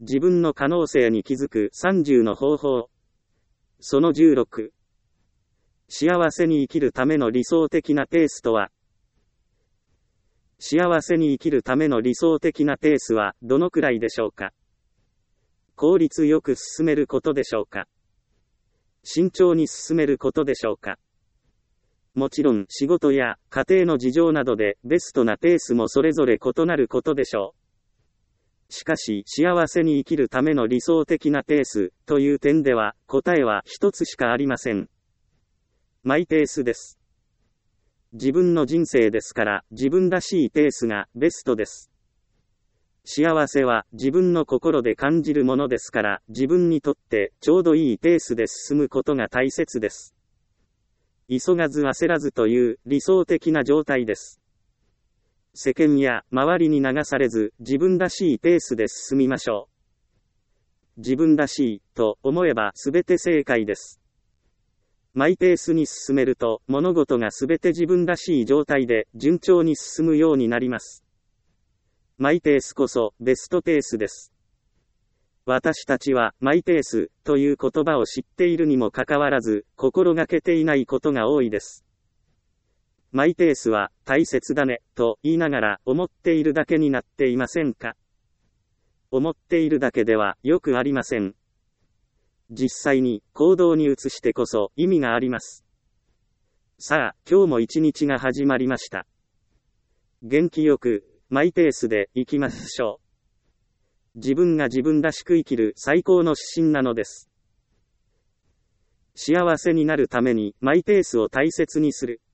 自分の可能性に気づく30の方法。その16。幸せに生きるための理想的なペースとは。幸せに生きるための理想的なペースはどのくらいでしょうか。効率よく進めることでしょうか。慎重に進めることでしょうか。もちろん仕事や家庭の事情などでベストなペースもそれぞれ異なることでしょう。しかし幸せに生きるための理想的なペースという点では答えは一つしかありません。マイペースです。自分の人生ですから自分らしいペースがベストです。幸せは自分の心で感じるものですから自分にとってちょうどいいペースで進むことが大切です。急がず焦らずという理想的な状態です。世間や周りに流されず自分らしいペースで進みましょう。自分らしいと思えばすべて正解です。マイペースに進めると物事がすべて自分らしい状態で順調に進むようになります。マイペースこそベストペースです。私たちはマイペースという言葉を知っているにもかかわらず心がけていないことが多いです。マイペースは大切だねと言いながら思っているだけになっていませんか。思っているだけではよくありません。実際に行動に移してこそ意味があります。さあ、今日も一日が始まりました。元気よくマイペースで生きましょう。自分が自分らしく生きる最高の指針なのです。幸せになるためにマイペースを大切にする。